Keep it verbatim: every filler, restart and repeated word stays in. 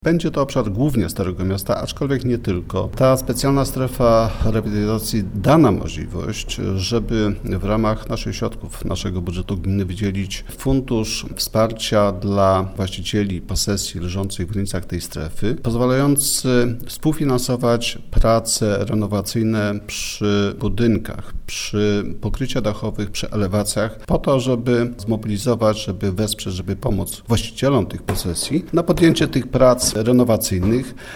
Będzie to obszar głównie Starego Miasta, aczkolwiek nie tylko. Ta specjalna strefa rehabilitacji da nam możliwość, żeby w ramach naszych środków, naszego budżetu gminy wydzielić fundusz wsparcia dla właścicieli posesji leżących w granicach tej strefy, pozwalający współfinansować prace renowacyjne przy budynkach, przy pokryciach dachowych, przy elewacjach, po to, żeby zmobilizować, żeby wesprzeć, żeby pomóc właścicielom tych posesji na podjęcie tych prac renowacyjnych,